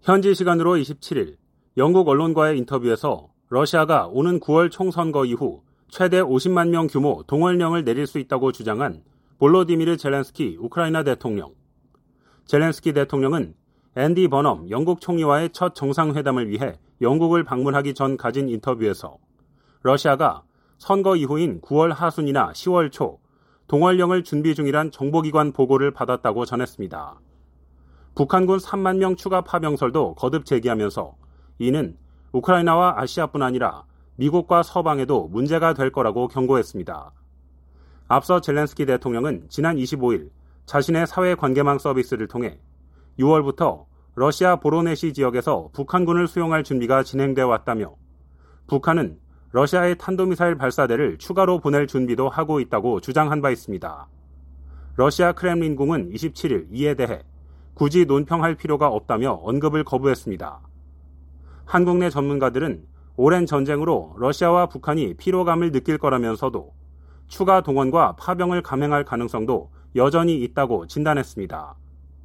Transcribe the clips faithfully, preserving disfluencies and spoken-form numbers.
현지 시간으로 이십칠일 영국 언론과의 인터뷰에서 러시아가 오는 구월 총선거 이후 최대 오십만 명 규모 동원령을 내릴 수 있다고 주장한 볼로디미르 젤렌스키 우크라이나 대통령. 젤렌스키 대통령은 앤디 버넘 영국 총리와의 첫 정상회담을 위해 영국을 방문하기 전 가진 인터뷰에서 러시아가 선거 이후인 구월 하순이나 시월 초 동원령을 준비 중이란 정보기관 보고를 받았다고 전했습니다. 북한군 삼만 명 추가 파병설도 거듭 제기하면서 이는 우크라이나와 아시아뿐 아니라 미국과 서방에도 문제가 될 거라고 경고했습니다. 앞서 젤렌스키 대통령은 지난 이십오일 자신의 사회관계망 서비스를 통해 유월부터 러시아 보로네시 지역에서 북한군을 수용할 준비가 진행되어 왔다며 북한은 러시아의 탄도미사일 발사대를 추가로 보낼 준비도 하고 있다고 주장한 바 있습니다. 러시아 크렘린궁은 이십칠일 이에 대해 굳이 논평할 필요가 없다며 언급을 거부했습니다. 한국 내 전문가들은 오랜 전쟁으로 러시아와 북한이 피로감을 느낄 거라면서도 추가 동원과 파병을 감행할 가능성도 여전히 있다고 진단했습니다.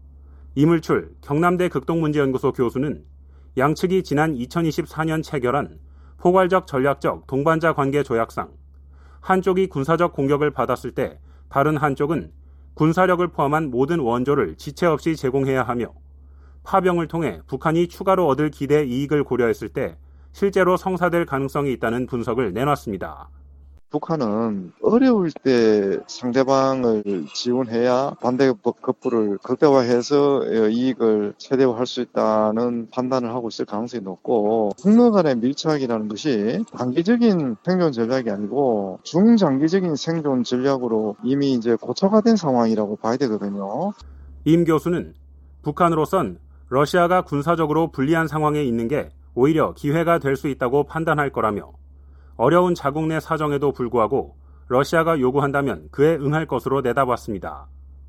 이물출 경남대 극동문제연구소 교수는 양측이 지난 이천이십사년 체결한 포괄적 전략적 동반자 관계 조약상 한쪽이 군사적 공격을 받았을 때 다른 한쪽은 군사력을 포함한 모든 원조를 지체 없이 제공해야 하며 파병을 통해 북한이 추가로 얻을 기대 이익을 고려했을 때 실제로 성사될 가능성이 있다는 분석을 내놨습니다. 북한은 어려울 때 상대방을 지원해야 반대 급부를 극대화해서 이익을 최대화할 수 있다는 판단을 하고 있을 가능성이 높고 북러 간의 밀착이라는 것이 단기적인 생존 전략이 아니고 중장기적인 생존 전략으로 이미 이제 고쳐가 된 상황이라고 봐야 되거든요. 임 교수는 북한으로선 러시아가 군사적으로 불리한 상황에 있는 게 오히려 기회가 될 수 있다고 판단할 거라며 어려운 자국 내 사정에도 불구하고 러시아가 요구한다면 그에 응할 것으로 내다봤습니다.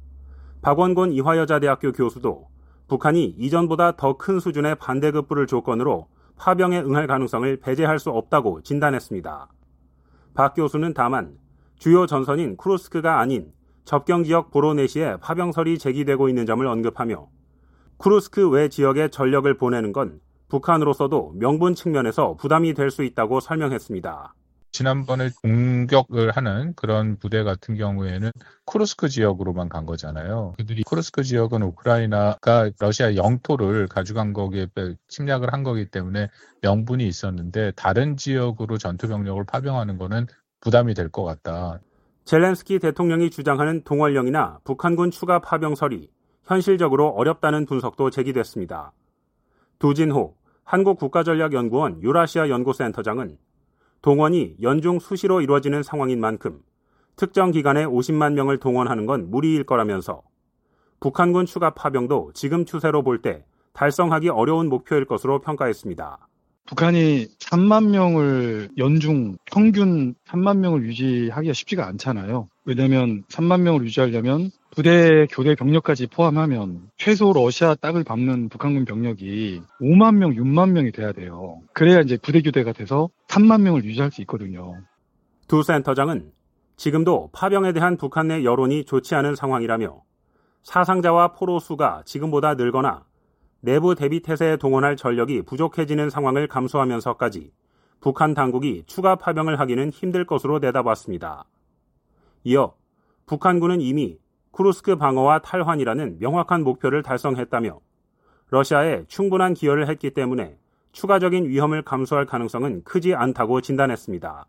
박원곤 이화여자대학교 교수도 북한이 이전보다 더 큰 수준의 반대급부를 조건으로 파병에 응할 가능성을 배제할 수 없다고 진단했습니다. 박 교수는 다만 주요 전선인 쿠르스크가 아닌 접경지역 보로네시에 파병설이 제기되고 있는 점을 언급하며 쿠르스크 외 지역에 전력을 보내는 건 북한으로서도 명분 측면에서 부담이 될 수 있다고 설명했습니다. 지난번에 공격을 하는 그런 부대 같은 경우에는 쿠르스크 지역으로만 간 거잖아요. 그들이 쿠르스크 지역은 우크라이나가 러시아 영토를 가져간 거기에 침략을 한 거기 때문에 명분이 있었는데 다른 지역으로 전투병력을 파병하는 거는 부담이 될 것 같다. 젤렌스키 대통령이 주장하는 동원령이나 북한군 추가 파병설이 현실적으로 어렵다는 분석도 제기됐습니다. 두진호 한국국가전략연구원 유라시아 연구센터장은 동원이 연중 수시로 이루어지는 상황인 만큼 특정 기간에 오십만 명을 동원하는 건 무리일 거라면서 북한군 추가 파병도 지금 추세로 볼 때 달성하기 어려운 목표일 것으로 평가했습니다. 북한이 삼만 명을 연중 평균 삼만 명을 유지하기가 쉽지가 않잖아요. 왜냐하면 삼만 명을 유지하려면 부대 교대 병력까지 포함하면 최소 러시아 땅을 밟는 북한군 병력이 오만 명, 육만 명이 돼야 돼요. 그래야 이제 부대 교대가 돼서 삼만 명을 유지할 수 있거든요. 두 센터장은 지금도 파병에 대한 북한 내 여론이 좋지 않은 상황이라며 사상자와 포로 수가 지금보다 늘거나 내부 대비 태세에 동원할 전력이 부족해지는 상황을 감수하면서까지 북한 당국이 추가 파병을 하기는 힘들 것으로 내다봤습니다. 이어 북한군은 이미 쿠르스크 방어와 탈환이라는 명확한 목표를 달성했다며 러시아에 충분한 기여를 했기 때문에 추가적인 위험을 감수할 가능성은 크지 않다고 진단했습니다.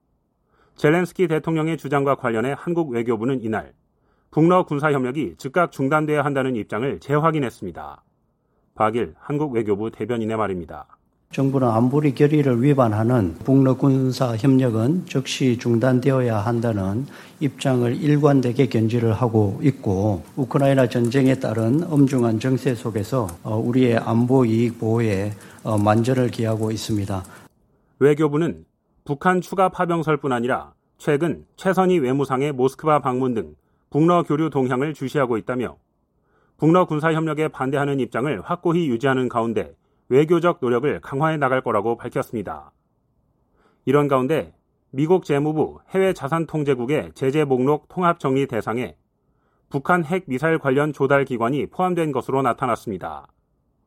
젤렌스키 대통령의 주장과 관련해 한국 외교부는 이날 북러 군사협력이 즉각 중단돼야 한다는 입장을 재확인했습니다. 박일 한국 외교부 대변인의 말입니다. 정부는 안보리 결의를 위반하는 북러 군사 협력은 즉시 중단되어야 한다는 입장을 일관되게 견지를 하고 있고 우크라이나 전쟁에 따른 엄중한 정세 속에서 우리의 안보 이익 보호에 만전을 기하고 있습니다. 외교부는 북한 추가 파병설뿐 아니라 최근 최선희 외무상의 모스크바 방문 등 북러 교류 동향을 주시하고 있다며 북러 군사협력에 반대하는 입장을 확고히 유지하는 가운데 외교적 노력을 강화해 나갈 거라고 밝혔습니다. 이런 가운데 미국 재무부 해외자산통제국의 제재 목록 통합정리 대상에 북한 핵 미사일 관련 조달 기관이 포함된 것으로 나타났습니다.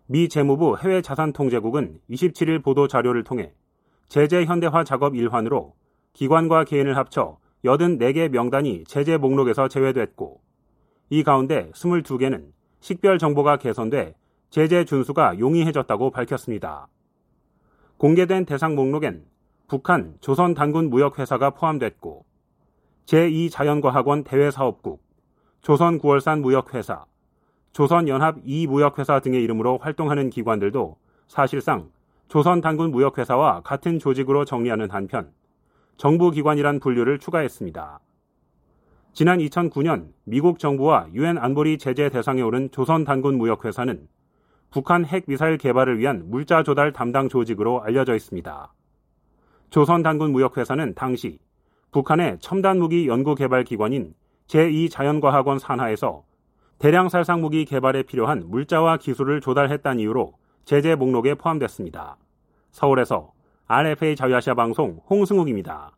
미 재무부 해외자산통제국은 이십칠 일 보도자료를 통해 제재 현대화 작업 일환으로 기관과 개인을 합쳐 여든네 개 명단이 제재 목록에서 제외됐고 이 가운데 스물두 개는 식별 정보가 개선돼 제재 준수가 용이해졌다고 밝혔습니다. 공개된 대상 목록엔 북한 조선단군무역회사가 포함됐고 제이 자연과학원 대외사업국, 조선구월산 무역회사, 조선연합 이 무역회사 등의 이름으로 활동하는 기관들도 사실상 조선단군무역회사와 같은 조직으로 정리하는 한편 정부기관이란 분류를 추가했습니다. 지난 이천구 년 미국 정부와 유엔 안보리 제재 대상에 오른 조선단군무역회사는 북한 핵미사일 개발을 위한 물자 조달 담당 조직으로 알려져 있습니다. 조선단군무역회사는 당시 북한의 첨단무기 연구개발기관인 제이 자연과학원 산하에서 대량 살상무기 개발에 필요한 물자와 기술을 조달했다는 이유로 제재 목록에 포함됐습니다. 서울에서 알에프에이 자유아시아 방송 홍승욱입니다.